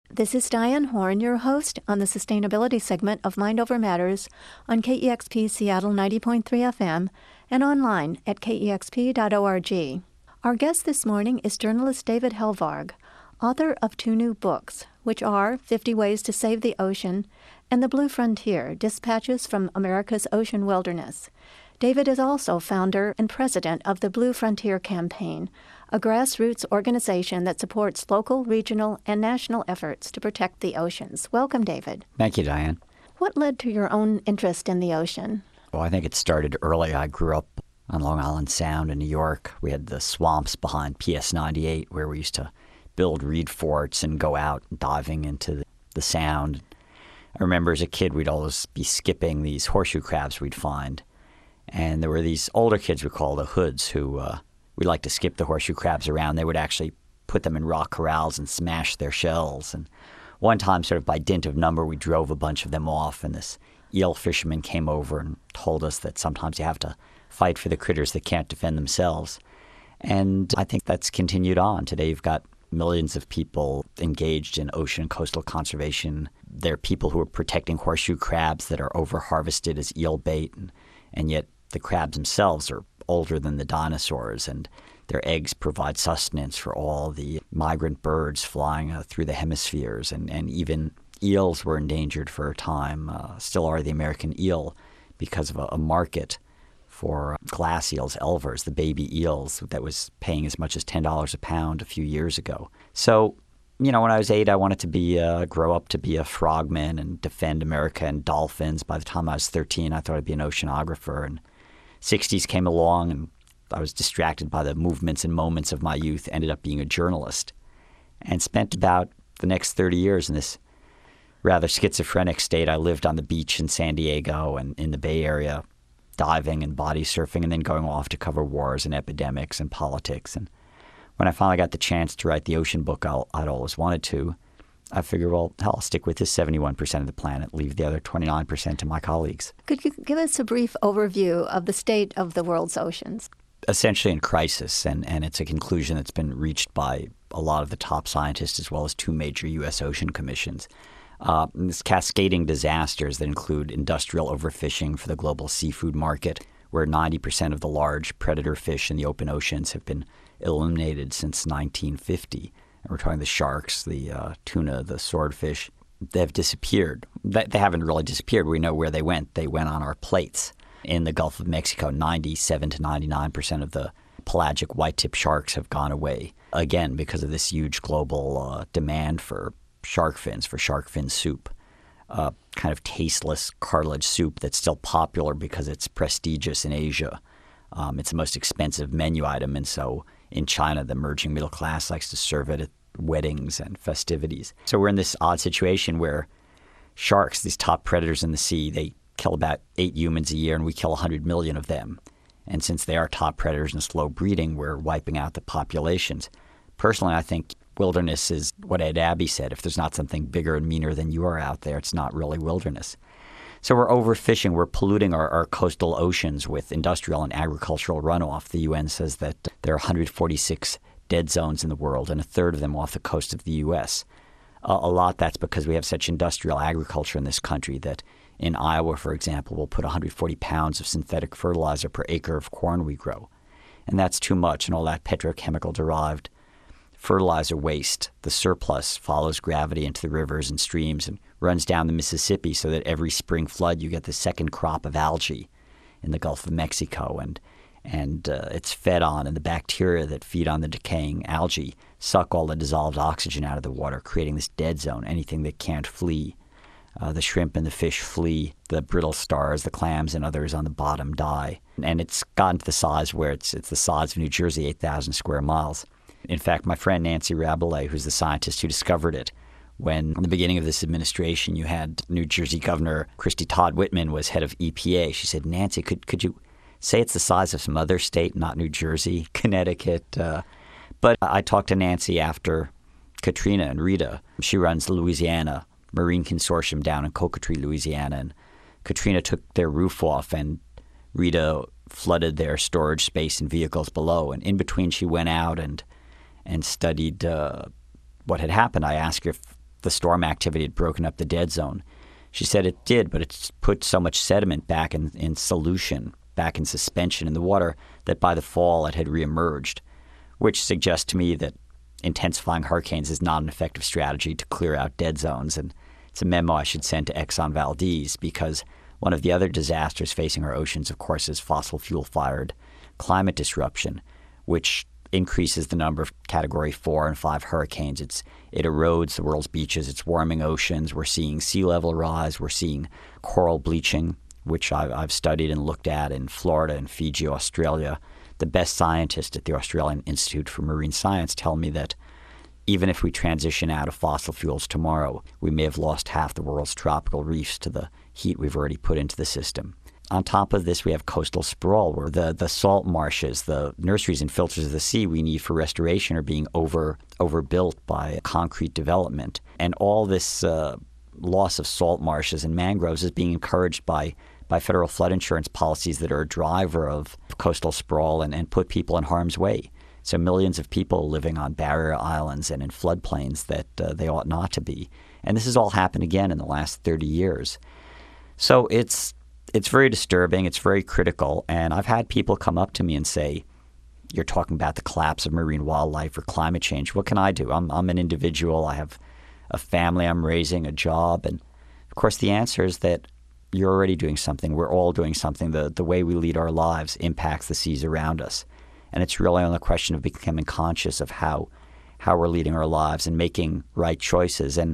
This is Diane Horn, your host on the sustainability segment of Mind Over Matters on KEXP Seattle 90.3 FM and online at kexp.org. Our guest this morning is journalist David Helvarg, author of 2 new books, which are 50 Ways to Save the Ocean and The Blue Frontier, Dispatches from America's Ocean Wilderness. David is also founder and president of the Blue Frontier Campaign, a grassroots organization that supports local, regional, and national efforts to protect the oceans. Welcome, David. Thank you, Diane. What led to your own interest in the ocean? Well, I think it started early. I grew up on Long Island Sound in New York. We had the swamps behind PS 98 where we used to build reed forts and go out diving into the sound. I remember as a kid we'd always be skipping these horseshoe crabs we'd find. And there were these older kids we call the hoods who we'd like to skip the horseshoe crabs around. They would actually put them in rock corrals and smash their shells. And one time, sort of by dint of number, we drove a bunch of them off, and this eel fisherman came over and told us that sometimes you have to fight for the critters that can't defend themselves. And I think that's continued on. Today you've got millions of people engaged in ocean and coastal conservation. There are people who are protecting horseshoe crabs that are over-harvested as eel bait, and yet the crabs themselves are older than the dinosaurs, and their eggs provide sustenance for all the migrant birds flying through the hemispheres. And even eels were endangered for a time, still are the American eel, because of a market for glass eels, elvers, the baby eels, that was paying as much as $10 a pound a few years ago. So, when I was 8, I wanted to grow up to be a frogman and defend America and dolphins. By the time I was 13, I thought I'd be an oceanographer. And 60s came along, and I was distracted by the movements and moments of my youth, ended up being a journalist, and spent about the next 30 years in this rather schizophrenic state. I lived on the beach in San Diego and in the Bay Area, diving and body surfing, and then going off to cover wars and epidemics and politics. And when I finally got the chance to write the ocean book I'd always wanted to, I figured, well, hell, I'll stick with this 71% of the planet, leave the other 29% to my colleagues. Could you give us a brief overview of the state of the world's oceans? Essentially in crisis, and it's a conclusion that's been reached by a lot of the top scientists as well as 2 major U.S. ocean commissions. This cascading disasters that include industrial overfishing for the global seafood market, where 90% of the large predator fish in the open oceans have been eliminated since 1950. And we're talking the sharks, the tuna, the swordfish. They've disappeared. They haven't really disappeared. We know where they went. They went on our plates. In the Gulf of Mexico, 97 to 99% of the pelagic white-tip sharks have gone away, again, because of this huge global demand for shark fins, for shark fin soup, kind of tasteless cartilage soup that's still popular because it's prestigious in Asia. It's the most expensive menu item, and so in China, the emerging middle class likes to serve it at weddings and festivities. So we're in this odd situation where sharks, these top predators in the sea, they kill about 8 humans a year, and we kill 100 million of them. And since they are top predators and slow breeding, we're wiping out the populations. Personally, I think wilderness is what Ed Abbey said. If there's not something bigger and meaner than you are out there, it's not really wilderness. So we're overfishing. We're polluting our coastal oceans with industrial and agricultural runoff. The UN says that there are 146 dead zones in the world, and a third of them off the coast of the U.S. A lot that's because we have such industrial agriculture in this country that in Iowa, for example, we'll put 140 pounds of synthetic fertilizer per acre of corn we grow. And that's too much, and all that petrochemical-derived fertilizer waste, the surplus, follows gravity into the rivers and streams and runs down the Mississippi, so that every spring flood you get the second crop of algae in the Gulf of Mexico, and it's fed on, and the bacteria that feed on the decaying algae suck all the dissolved oxygen out of the water, creating this dead zone. Anything that can't flee, the shrimp and the fish flee, the brittle stars, the clams and others on the bottom die. And it's gotten to the size where it's the size of New Jersey, 8,000 square miles. In fact, my friend Nancy Rabelais, who's the scientist who discovered it, when in the beginning of this administration you had New Jersey Governor Christy Todd Whitman was head of EPA, she said, Nancy, could you say it's the size of some other state, not New Jersey, Connecticut? But I talked to Nancy after Katrina and Rita. She runs the Louisiana Marine Consortium down in Cocotree, Louisiana. And Katrina took their roof off, and Rita flooded their storage space and vehicles below. And in between, she went out and studied what had happened. I asked her if the storm activity had broken up the dead zone. She said it did, but it's put so much sediment back in solution, back in suspension in the water, that by the fall it had reemerged, which suggests to me that intensifying hurricanes is not an effective strategy to clear out dead zones. And it's a memo I should send to Exxon Valdez, because one of the other disasters facing our oceans, of course, is fossil fuel-fired climate disruption, which increases the number of Category 4 and 5 hurricanes. It erodes the world's beaches. It's warming oceans. We're seeing sea level rise. We're seeing coral bleaching, which I've studied and looked at in Florida and Fiji, Australia. The best scientists at the Australian Institute for Marine Science tell me that even if we transition out of fossil fuels tomorrow, we may have lost half the world's tropical reefs to the heat we've already put into the system. On top of this, we have coastal sprawl, where the salt marshes, the nurseries and filters of the sea we need for restoration are being overbuilt by concrete development. And all this loss of salt marshes and mangroves is being encouraged by federal flood insurance policies that are a driver of coastal sprawl and put people in harm's way. So millions of people living on barrier islands and in floodplains that they ought not to be. And this has all happened again in the last 30 years. So it's very disturbing. It's very critical. And I've had people come up to me and say, you're talking about the collapse of marine wildlife or climate change. What can I do? I'm an individual. I have a family I'm raising, a job. And, of course, the answer is that you're already doing something. We're all doing something. The way we lead our lives impacts the seas around us. And it's really on the question of becoming conscious of how we're leading our lives and making right choices. And,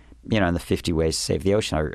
in the 50 Ways to Save the Ocean,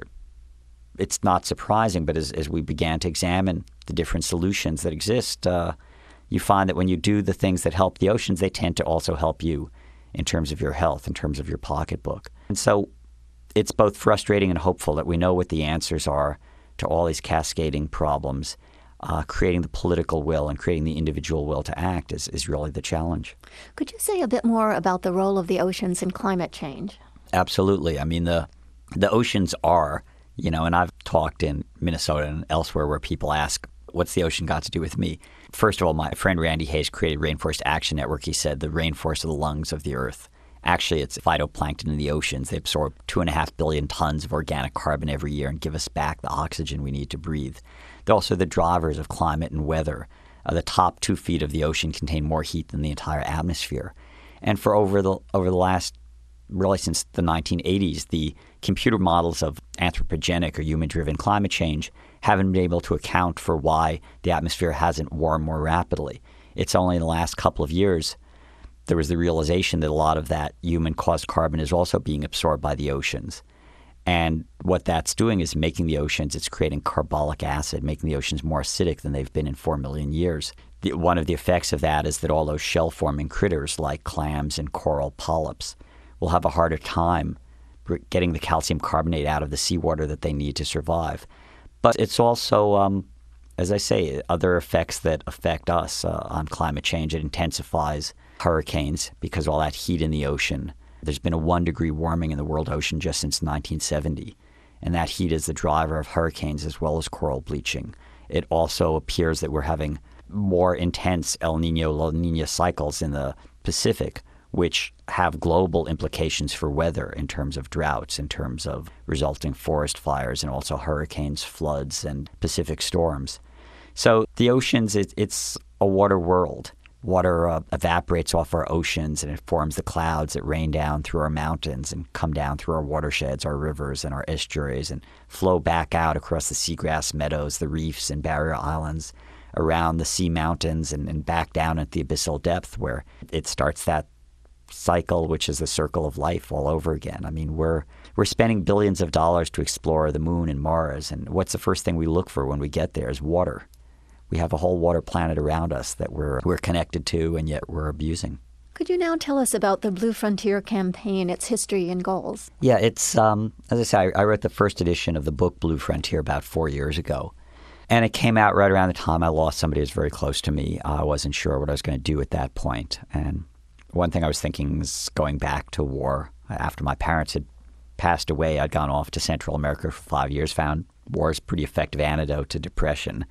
it's not surprising, but as we began to examine the different solutions that exist, you find that when you do the things that help the oceans, they tend to also help you in terms of your health, in terms of your pocketbook. And so it's both frustrating and hopeful that we know what the answers are to all these cascading problems. Creating the political will and creating the individual will to act is really the challenge. Could you say a bit more about the role of the oceans in climate change? Absolutely. I mean, the oceans are, and I've talked in Minnesota and elsewhere where people ask, what's the ocean got to do with me? First of all, my friend Randy Hayes created Rainforest Action Network. He said the rainforests are the lungs of the earth. Actually, it's phytoplankton in the oceans. They absorb 2.5 billion tons of organic carbon every year and give us back the oxygen we need to breathe. They're also the drivers of climate and weather. The top 2 feet of the ocean contain more heat than the entire atmosphere. And for over the last, really since the 1980s, the computer models of anthropogenic or human-driven climate change haven't been able to account for why the atmosphere hasn't warmed more rapidly. It's only in the last couple of years there was the realization that a lot of that human-caused carbon is also being absorbed by the oceans. And what that's doing is making the oceans, it's creating carbolic acid, making the oceans more acidic than they've been in 4 million years. One of the effects of that is that all those shell-forming critters like clams and coral polyps will have a harder time getting the calcium carbonate out of the seawater that they need to survive. But it's also, as I say, other effects that affect us on climate change. It intensifies hurricanes because all that heat in the ocean. There's been a 1-degree warming in the world ocean just since 1970, and that heat is the driver of hurricanes as well as coral bleaching. It also appears that we're having more intense El Niño, La Niña cycles in the Pacific, which have global implications for weather in terms of droughts, in terms of resulting forest fires, and also hurricanes, floods, and Pacific storms. So the oceans, it's a water world. Water evaporates off our oceans and it forms the clouds that rain down through our mountains and come down through our watersheds, our rivers, and our estuaries and flow back out across the seagrass meadows, the reefs and barrier islands, around the sea mountains and back down at the abyssal depth where it starts that cycle, which is the circle of life all over again. I mean, we're spending billions of dollars to explore the moon and Mars, and what's the first thing we look for when we get there is water. We have a whole water planet around us that we're connected to, and yet we're abusing. Could you now tell us about the Blue Frontier campaign, its history and goals? Yeah, it's, as I say, I wrote the first edition of the book Blue Frontier about 4 years ago. And it came out right around the time I lost somebody who was very close to me. I wasn't sure what I was going to do at that point. And one thing I was thinking was going back to war. After my parents had passed away, I'd gone off to Central America for 5 years, found war is a pretty effective antidote to depression.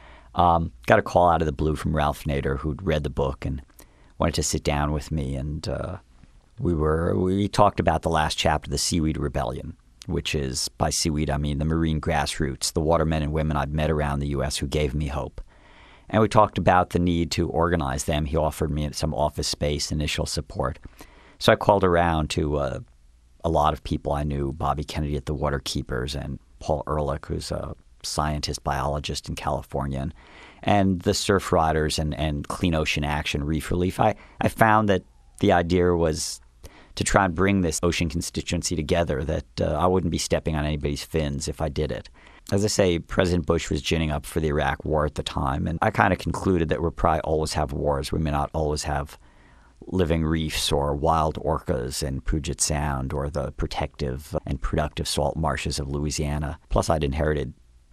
Got a call out of the blue from Ralph Nader, who'd read the book and wanted to sit down with me. And We talked about the last chapter, the Seaweed Rebellion, which is, by seaweed, I mean the marine grassroots, the watermen and women I've met around the U.S. who gave me hope. And we talked about the need to organize them. He offered me some office space, initial support. So I called around to a lot of people I knew, Bobby Kennedy at the Waterkeepers and Paul Ehrlich, who's a scientist, biologist in California, and the Surf Riders and Clean Ocean Action, Reef Relief. I found that the idea was to try and bring this ocean constituency together, that I wouldn't be stepping on anybody's fins if I did it. As I say, President Bush was ginning up for the Iraq War at the time, and I kind of concluded that we'll probably always have wars. We may not always have living reefs or wild orcas in Puget Sound or the protective and productive salt marshes of Louisiana. Plus, I'd inherited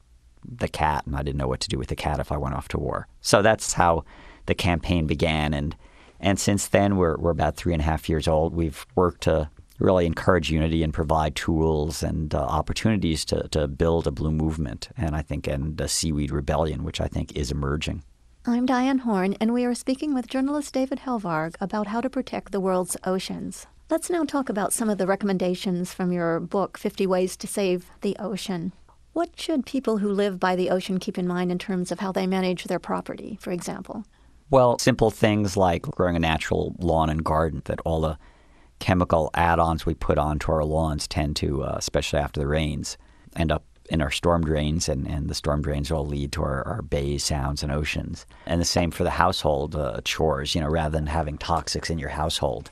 the cat, and I didn't know what to do with the cat if I went off to war. So that's how the campaign began, and since then, we're about 3.5 years old. We've worked to really encourage unity and provide tools and opportunities to build a blue movement, and a seaweed rebellion, which I think is emerging. I'm Diane Horn, and we are speaking with journalist David Helvarg about how to protect the world's oceans. Let's now talk about some of the recommendations from your book, 50 Ways to Save the Ocean. What should people who live by the ocean keep in mind in terms of how they manage their property, for example? Well, simple things like growing a natural lawn and garden, that all the chemical add-ons we put onto our lawns tend to, especially after the rains, end up in our storm drains, and the storm drains all lead to our bays, sounds, and oceans. And the same for the household chores. Rather than having toxics in your household,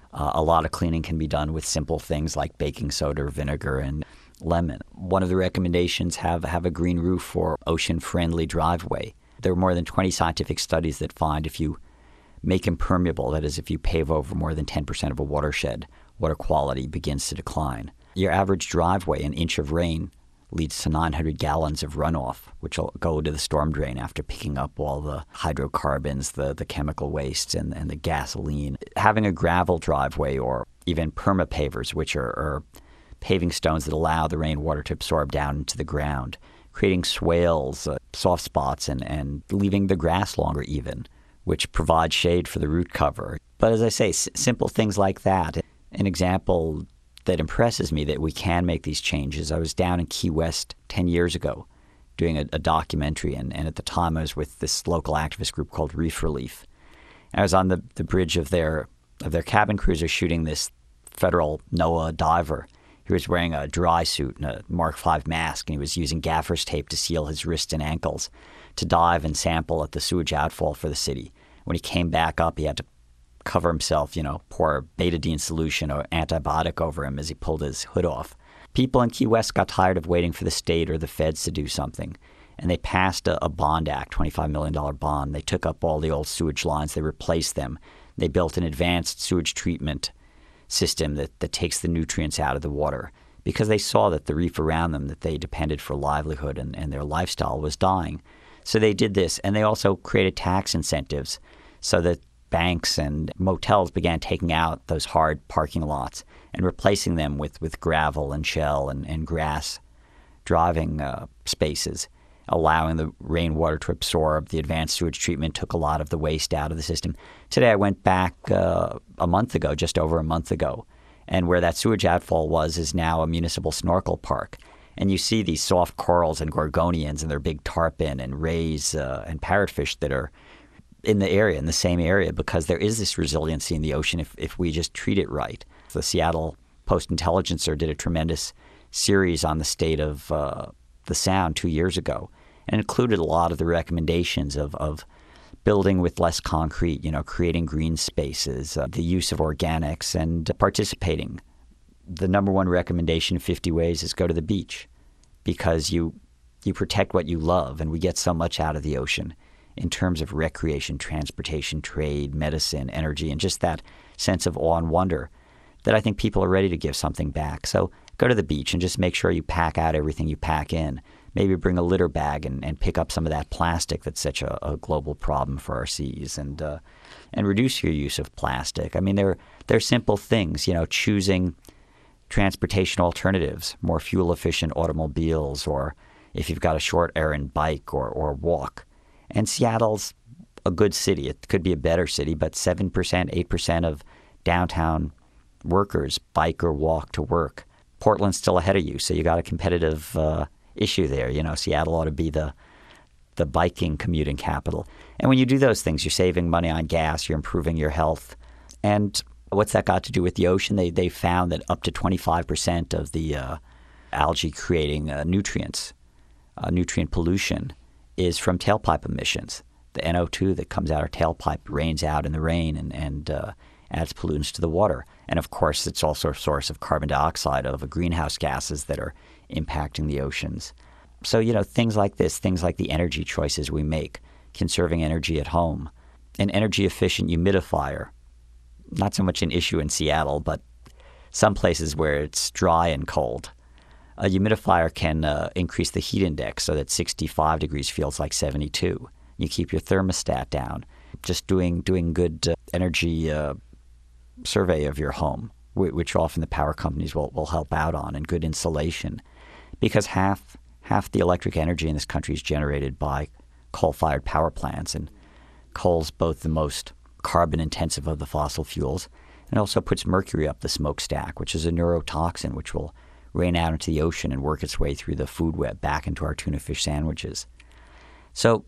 a lot of cleaning can be done with simple things like baking soda, vinegar, and lemon. One of the recommendations have a green roof or ocean-friendly driveway. There are more than 20 scientific studies that find if you make impermeable, that is, if you pave over more than 10% of a watershed, water quality begins to decline. Your average driveway, an inch of rain, leads to 900 gallons of runoff, which will go to the storm drain after picking up all the hydrocarbons, the chemical wastes, and the gasoline. Having a gravel driveway or even permapavers, which are paving stones that allow the rainwater to absorb down into the ground, creating swales, soft spots, and leaving the grass longer even, which provides shade for the root cover. But as I say, simple things like that. An example that impresses me that we can make these changes. I was down in Key West 10 years ago doing a documentary, and at the time I was with this local activist group called Reef Relief. I was on the bridge of their cabin cruiser shooting this federal NOAA diver. He was wearing a dry suit and a Mark V mask, and he was using gaffer's tape to seal his wrists and ankles to dive and sample at the sewage outfall for the city. When he came back up, he had to cover himself, pour betadine solution or antibiotic over him as he pulled his hood off. People in Key West got tired of waiting for the state or the feds to do something, and they passed a bond act, $25 million bond. They took up all the old sewage lines. They replaced them. They built an advanced sewage treatment system that takes the nutrients out of the water, because they saw that the reef around them that they depended for livelihood and their lifestyle was dying. So they did this, and they also created tax incentives so that banks and motels began taking out those hard parking lots and replacing them with gravel and shell and grass driving spaces, allowing the rainwater to absorb. The advanced sewage treatment took a lot of the waste out of the system. Today I went back just over a month ago, and where that sewage outfall was is now a municipal snorkel park. And you see these soft corals and gorgonians and their big tarpon and rays and parrotfish that are in the same area, because there is this resiliency in the ocean if we just treat it right. The Seattle Post-Intelligencer did a tremendous series on the state of the Sound 2 years ago, and included a lot of the recommendations of building with less concrete, creating green spaces, the use of organics, and participating. The number one recommendation of 50 Ways is go to the beach, because you protect what you love, and we get so much out of the ocean in terms of recreation, transportation, trade, medicine, energy, and just that sense of awe and wonder that I think people are ready to give something back. So go to the beach and just make sure you pack out everything you pack in. Maybe bring a litter bag and pick up some of that plastic that's such a global problem for our seas, and reduce your use of plastic. I mean, they're simple things, choosing transportation alternatives, more fuel-efficient automobiles, or if you've got a short errand bike or walk. And Seattle's a good city. It could be a better city, but 7%, 8% of downtown workers bike or walk to work. Portland's still ahead of you, so you got a competitive issue there. Seattle ought to be the biking commuting capital. And when you do those things, you're saving money on gas, you're improving your health. And what's that got to do with the ocean? They found that up to 25% of the algae creating nutrients, nutrient pollution, is from tailpipe emissions. The NO2 that comes out our tailpipe rains out in the rain and adds pollutants to the water. And of course, it's also a source of carbon dioxide, of greenhouse gases that are impacting the oceans. So, things like this, things like the energy choices we make, conserving energy at home, an energy-efficient humidifier, not so much an issue in Seattle, but some places where it's dry and cold. A humidifier can increase the heat index so that 65 degrees feels like 72. You keep your thermostat down. Just doing good energy survey of your home, which often the power companies will help out on, and good insulation. Because half the electric energy in this country is generated by coal-fired power plants, and coal's both the most carbon-intensive of the fossil fuels, and also puts mercury up the smokestack, which is a neurotoxin which will rain out into the ocean and work its way through the food web back into our tuna fish sandwiches. So,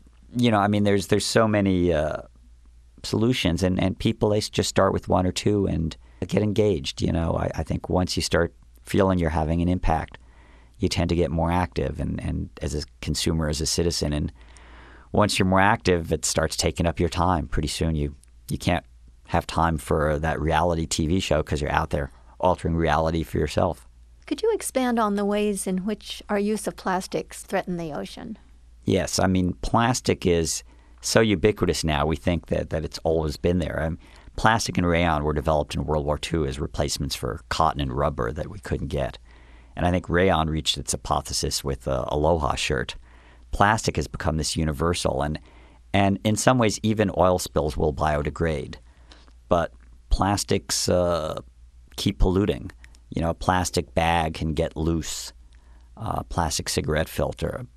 there's so many solutions, and people, they just start with one or two and get engaged. I think once you start feeling you're having an impact, you tend to get more active and as a consumer, as a citizen. And once you're more active, it starts taking up your time. Pretty soon you can't have time for that reality TV show because you're out there altering reality for yourself. Could you expand on the ways in which our use of plastics threaten the ocean? Yes. Plastic is so ubiquitous now, we think that it's always been there. Plastic and rayon were developed in World War II as replacements for cotton and rubber that we couldn't get. And I think rayon reached its apotheosis with the Aloha shirt. Plastic has become this universal, and in some ways even oil spills will biodegrade. But plastics keep polluting. A plastic bag can get loose, plastic cigarette filter.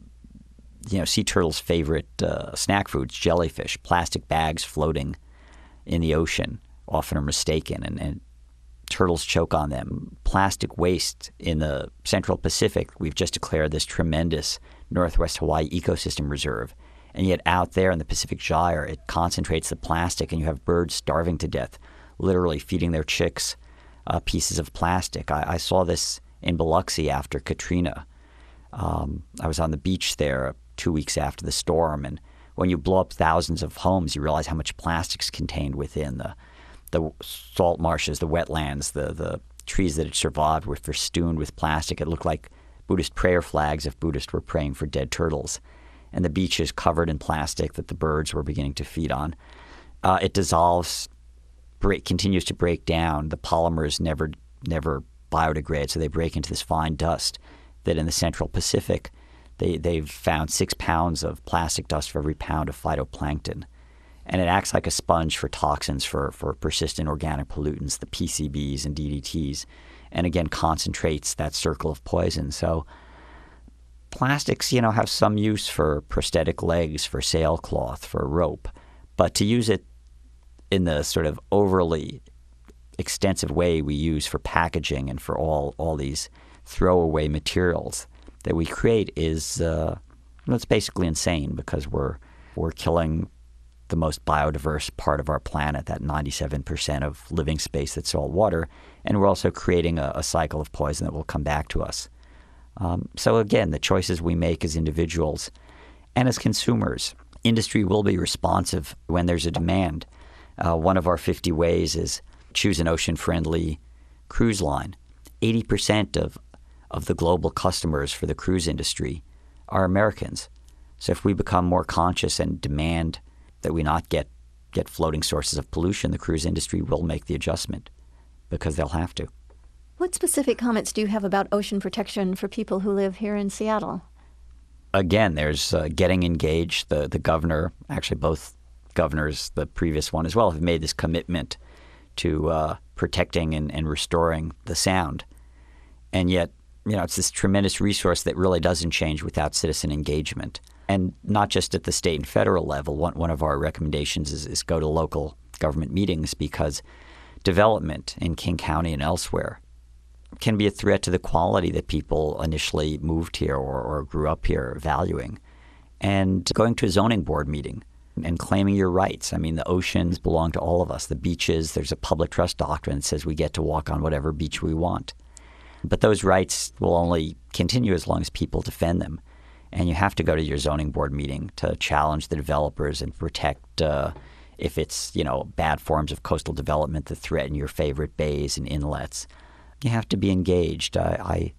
Sea turtles' favorite snack foods, jellyfish, plastic bags floating in the ocean often are mistaken, and turtles choke on them. Plastic waste in the Central Pacific, we've just declared this tremendous Northwest Hawaii ecosystem reserve. And yet out there in the Pacific Gyre, it concentrates the plastic, and you have birds starving to death, literally feeding their chicks pieces of plastic. I saw this in Biloxi after Katrina. I was on the beach there 2 weeks after the storm, and when you blow up thousands of homes, you realize how much plastic's contained within the salt marshes, the wetlands, the trees that had survived were festooned with plastic. It looked like Buddhist prayer flags if Buddhists were praying for dead turtles. And the beach is covered in plastic that the birds were beginning to feed on. It dissolves, continues to break down. The polymers never biodegrade, so they break into this fine dust that in the Central Pacific, they've found 6 pounds of plastic dust for every pound of phytoplankton. And it acts like a sponge for toxins, for persistent organic pollutants, the PCBs and DDTs, and again concentrates that circle of poison. So plastics, have some use for prosthetic legs, for sailcloth, for rope, but to use it in the sort of overly extensive way we use for packaging and for all these throwaway materials that we create is it's basically insane, because we're killing the most biodiverse part of our planet, that 97% of living space that's salt water, and we're also creating a cycle of poison that will come back to us. So again, the choices we make as individuals and as consumers, industry will be responsive when there's a demand. One of our 50 ways is choose an ocean-friendly cruise line. 80% of the global customers for the cruise industry are Americans. So if we become more conscious and demand that we not get floating sources of pollution, the cruise industry will make the adjustment because they'll have to. What specific comments do you have about ocean protection for people who live here in Seattle? Again, there's getting engaged. The governor, actually both governors, the previous one as well, have made this commitment to protecting and restoring the sound. And yet, it's this tremendous resource that really doesn't change without citizen engagement. And not just at the state and federal level. One of our recommendations is go to local government meetings, because development in King County and elsewhere can be a threat to the quality that people initially moved here or grew up here valuing. And going to a zoning board meeting and claiming your rights. I mean, the oceans belong to all of us. The beaches, there's a public trust doctrine that says we get to walk on whatever beach we want. But those rights will only continue as long as people defend them. And you have to go to your zoning board meeting to challenge the developers and protect, if it's, bad forms of coastal development that threaten your favorite bays and inlets. You have to be engaged. I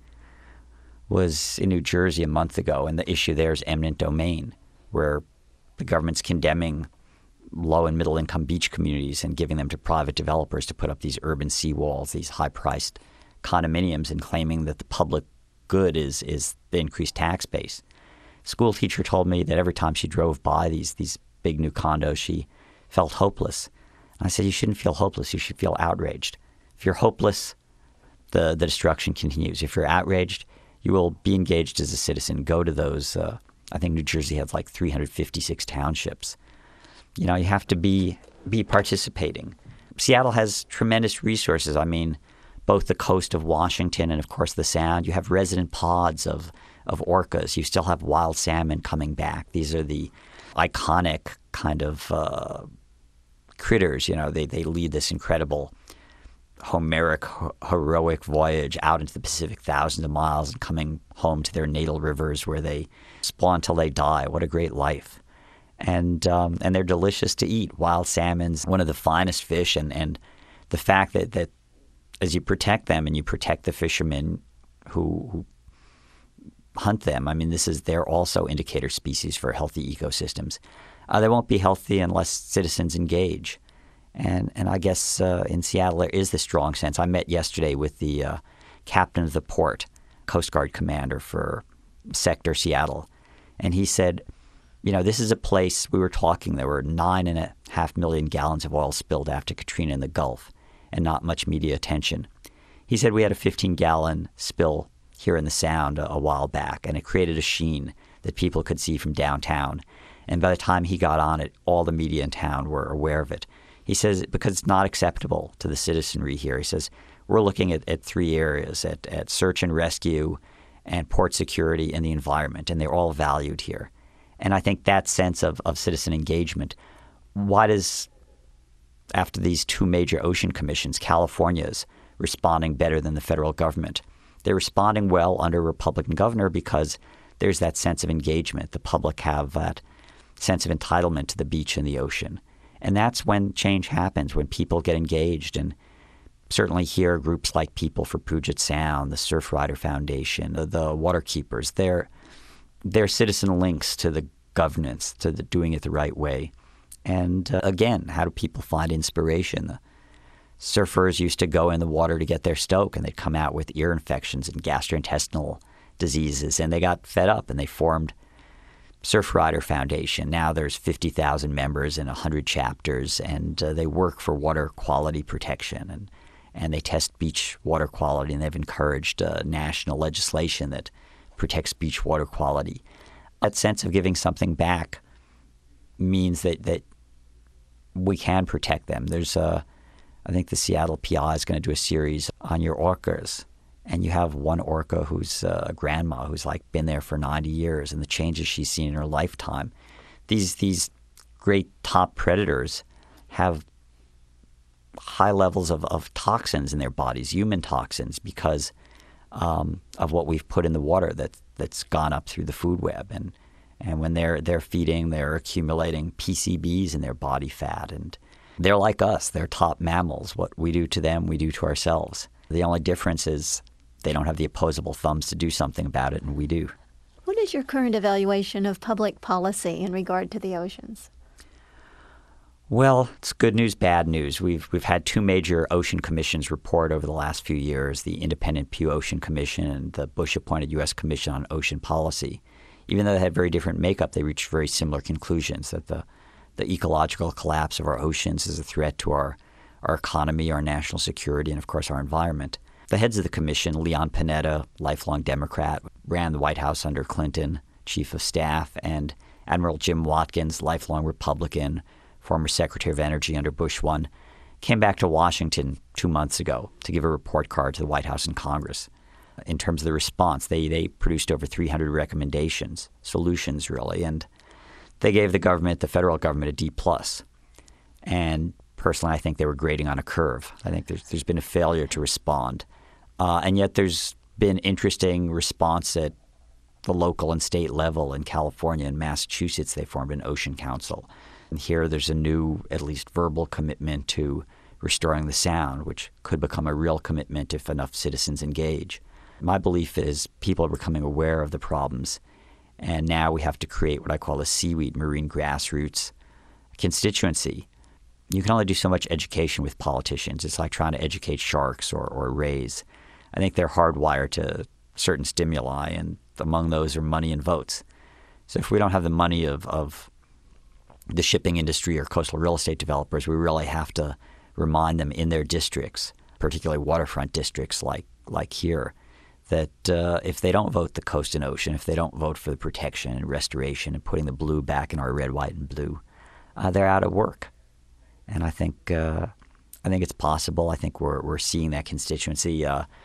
was in New Jersey a month ago, and the issue there is eminent domain, where the government's condemning low and middle income beach communities and giving them to private developers to put up these urban seawalls, these high-priced condominiums, and claiming that the public good is the increased tax base. School teacher told me that every time she drove by these big new condos, she felt hopeless. And I said, you shouldn't feel hopeless. You should feel outraged. If you're hopeless, the destruction continues. If you're outraged, you will be engaged as a citizen. Go to those. I think New Jersey has like 356 townships. You have to be participating. Seattle has tremendous resources. I mean, both the coast of Washington and, of course, the Sound. You have resident pods of orcas. You still have wild salmon coming back. These are the iconic kind of critters. They lead this incredible Homeric, heroic voyage out into the Pacific thousands of miles and coming home to their natal rivers where they spawn till they die. What a great life. And they're delicious to eat. Wild salmon's one of the finest fish. And the fact that as you protect them and you protect the fishermen who hunt them, I mean, they're also indicator species for healthy ecosystems. They won't be healthy unless citizens engage. And I guess in Seattle there is this strong sense. I met yesterday with the captain of the port, Coast Guard commander for Sector Seattle. And he said, this is a place, we were talking, there were 9.5 million gallons of oil spilled after Katrina in the Gulf and not much media attention. He said we had a 15-gallon spill here in the Sound a while back, and it created a sheen that people could see from downtown. And by the time he got on it, all the media in town were aware of it. He says, because it's not acceptable to the citizenry here, he says, we're looking at three areas, at search and rescue and port security and the environment, and they're all valued here. And I think that sense of citizen engagement, why does, after these two major ocean commissions, California's responding better than the federal government? They're responding well under a Republican governor because there's that sense of engagement. The public have that sense of entitlement to the beach and the ocean. And that's when change happens, when people get engaged. And certainly here, groups like People for Puget Sound, the Surfrider Foundation, the Waterkeepers, they're citizen links to the governance, to doing it the right way. And again, how do people find inspiration? The surfers used to go in the water to get their stoke, and they'd come out with ear infections and gastrointestinal diseases, and they got fed up, and they formed Surfrider Foundation. Now there's 50,000 members and 100 chapters, and they work for water quality protection, and they test beach water quality, and they've encouraged national legislation that protects beach water quality. That sense of giving something back means that we can protect them. There's I think the Seattle PI is going to do a series on your orcas. And you have one orca who's a grandma who's been there for 90 years, and the changes she's seen in her lifetime. These great top predators have high levels of toxins in their bodies, human toxins, because of what we've put in the water that's gone up through the food web. And when they're feeding, they're accumulating PCBs in their body fat. And they're like us. They're top mammals. What we do to them, we do to ourselves. The only difference is they don't have the opposable thumbs to do something about it, and we do. What is your current evaluation of public policy in regard to the oceans? Well, it's good news, bad news. We've had two major ocean commissions report over the last few years, the Independent Pew Ocean Commission and the Bush-appointed U.S. Commission on Ocean Policy. Even though they had very different makeup, they reached very similar conclusions, that the ecological collapse of our oceans is a threat to our economy, our national security, and, of course, our environment. The heads of the commission, Leon Panetta, lifelong Democrat, ran the White House under Clinton, chief of staff, and Admiral Jim Watkins, lifelong Republican, former Secretary of Energy under Bush 1. came back to Washington 2 months ago to give a report card to the White House and Congress. In terms of the response, they produced over 300 recommendations, solutions really, and they gave the federal government a D+. And personally, I think they were grading on a curve. I think there's been a failure to respond. And yet there's been interesting response at the local and state level. In California and Massachusetts, they formed an Ocean Council. And here there's a new, at least verbal commitment to restoring the Sound, which could become a real commitment if enough citizens engage. My belief is people are becoming aware of the problems, and now we have to create what I call a seaweed marine grassroots constituency. You can only do so much education with politicians. It's like trying to educate sharks or rays. I think they're hardwired to certain stimuli, and among those are money and votes. So if we don't have the money of the shipping industry or coastal real estate developers, we really have to remind them in their districts, particularly waterfront districts like here, that if they don't vote the coast and ocean, if they don't vote for the protection and restoration and putting the blue back in our red, white, and blue, they're out of work. And I think it's possible. I think we're seeing that constituency.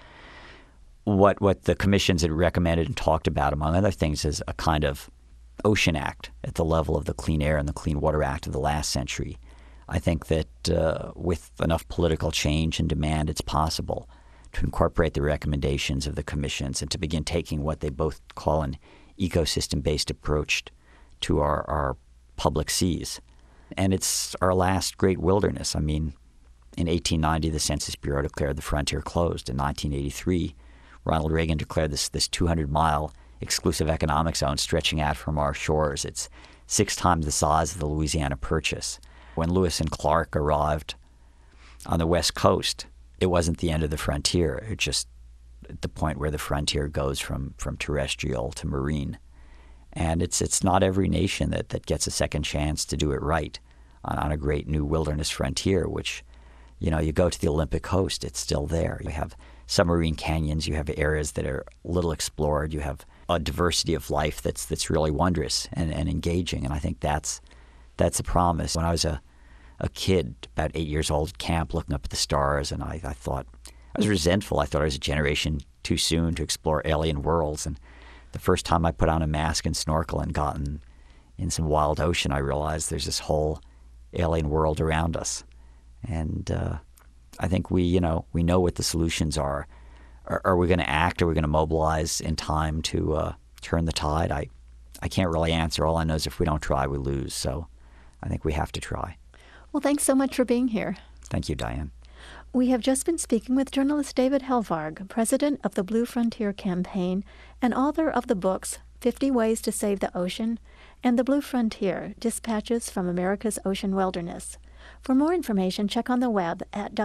What the commissions had recommended and talked about, among other things, is a kind of Ocean Act at the level of the Clean Air and the Clean Water Act of the last century. I think that with enough political change and demand, it's possible to incorporate the recommendations of the commissions and to begin taking what they both call an ecosystem-based approach to our public seas. And it's our last great wilderness. I mean, in 1890, the Census Bureau declared the frontier closed. In 1983, Ronald Reagan declared this 200-mile exclusive economic zone stretching out from our shores. It's 6 times the size of the Louisiana Purchase. When Lewis and Clark arrived on the West Coast, it wasn't the end of the frontier. It's just the point where the frontier goes from terrestrial to marine. And it's not every nation that gets a second chance to do it right on a great new wilderness frontier, which, you go to the Olympic coast, it's still there. You have submarine canyons, you have areas that are little explored, you have a diversity of life that's really wondrous and engaging. And I think that's a promise. When I was a kid, about 8 years old at camp, looking up at the stars, and I thought, I was resentful. I thought I was a generation too soon to explore alien worlds. And the first time I put on a mask and snorkel and got in some wild ocean, I realized there's this whole alien world around us. And I think we know what the solutions are. Are we going to act? Are we going to mobilize in time to turn the tide? I can't really answer. All I know is if we don't try, we lose. So I think we have to try. Well, thanks so much for being here. Thank you, Diane. We have just been speaking with journalist David Helvarg, president of the Blue Frontier Campaign and author of the books 50 Ways to Save the Ocean and The Blue Frontier, Dispatches from America's Ocean Wilderness. For more information, check on the web at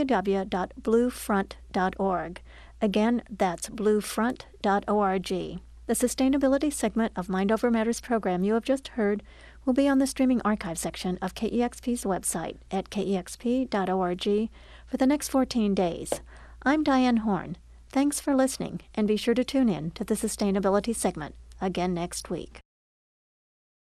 www.bluefront.org. Again, that's bluefront.org. The sustainability segment of Mind Over Matters program you have just heard will be on the streaming archive section of KEXP's website at kexp.org for the next 14 days. I'm Diane Horn. Thanks for listening, and be sure to tune in to the sustainability segment again next week.